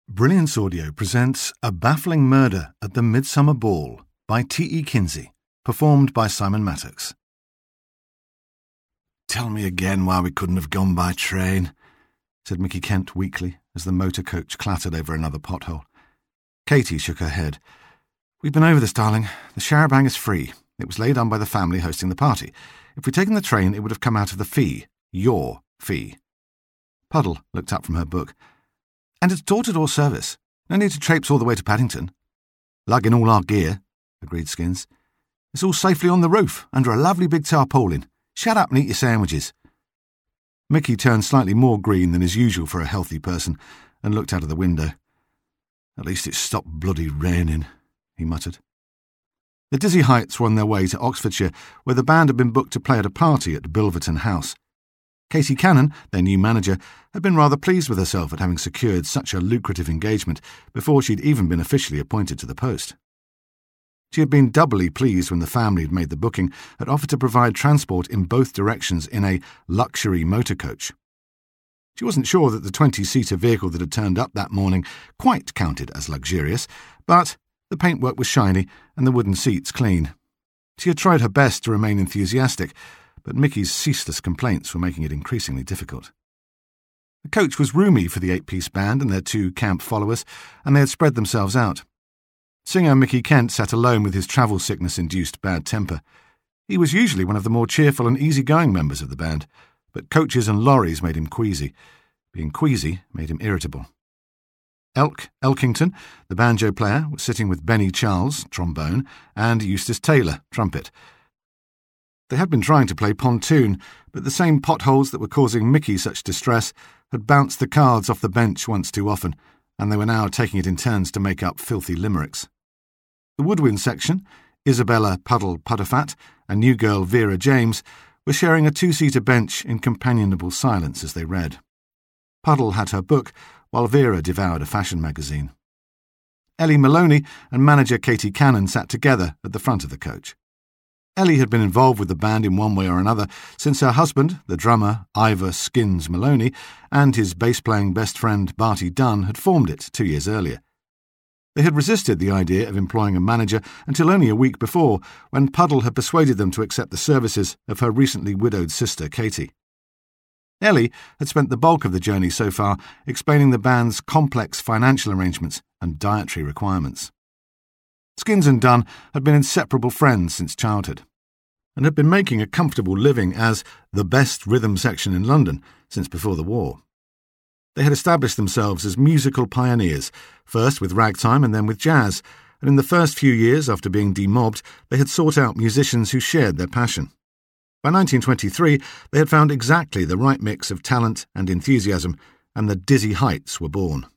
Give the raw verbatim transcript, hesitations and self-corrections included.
Brilliance Audio presents A Baffling Murder at the Midsummer Ball by T E Kinsey, performed by Simon Mattox. "Tell me again why we couldn't have gone by train," said Mickey Kent weakly as the motor coach clattered over another pothole. Katie shook her head. "We've been over this, darling. The char-a-banc is free. It was laid on by the family hosting the party. If we'd taken the train, it would have come out of the fee. Your fee." Puddle looked up from her book. "And it's door-to-door service. No need to traipse all the way to Paddington." "Lugging all our gear," agreed Skins. "It's all safely on the roof, under a lovely big tarpaulin. Shut up and eat your sandwiches." Mickey turned slightly more green than is usual for a healthy person and looked out of the window. "At least it's stopped bloody raining," he muttered. The Dizzy Heights were on their way to Oxfordshire, where the band had been booked to play at a party at Bilverton House. Katie Cannon, their new manager, had been rather pleased with herself at having secured such a lucrative engagement before she'd even been officially appointed to the post. She had been doubly pleased when the family had made the booking, had offered to provide transport in both directions in a luxury motor coach. She wasn't sure that the twenty-seater vehicle that had turned up that morning quite counted as luxurious, but the paintwork was shiny and the wooden seats clean. She had tried her best to remain enthusiastic, but Mickey's ceaseless complaints were making it increasingly difficult. The coach was roomy for the eight-piece band and their two camp followers, and they had spread themselves out. Singer Mickey Kent sat alone with his travel sickness-induced bad temper. He was usually one of the more cheerful and easygoing members of the band, but coaches and lorries made him queasy. Being queasy made him irritable. Elk Elkington, the banjo player, was sitting with Benny Charles, trombone, and Eustace Taylor, trumpet. They had been trying to play pontoon, but the same potholes that were causing Mickey such distress had bounced the cards off the bench once too often, and they were now taking it in turns to make up filthy limericks. The woodwind section, Isabella Puddle Pudderfat and new girl Vera James, were sharing a two-seater bench in companionable silence as they read. Puddle had her book, while Vera devoured a fashion magazine. Ellie Maloney and manager Katie Cannon sat together at the front of the coach. Ellie had been involved with the band in one way or another since her husband, the drummer Ivor Skins Maloney, and his bass-playing best friend Barty Dunn had formed it two years earlier. They had resisted the idea of employing a manager until only a week before, when Puddle had persuaded them to accept the services of her recently widowed sister Katie. Ellie had spent the bulk of the journey so far explaining the band's complex financial arrangements and dietary requirements. Skins and Dunn had been inseparable friends since childhood, and had been making a comfortable living as the best rhythm section in London since before the war. They had established themselves as musical pioneers, first with ragtime and then with jazz, and in the first few years after being demobbed, they had sought out musicians who shared their passion. By nineteen twenty-three, they had found exactly the right mix of talent and enthusiasm, and the Dizzy Heights were born.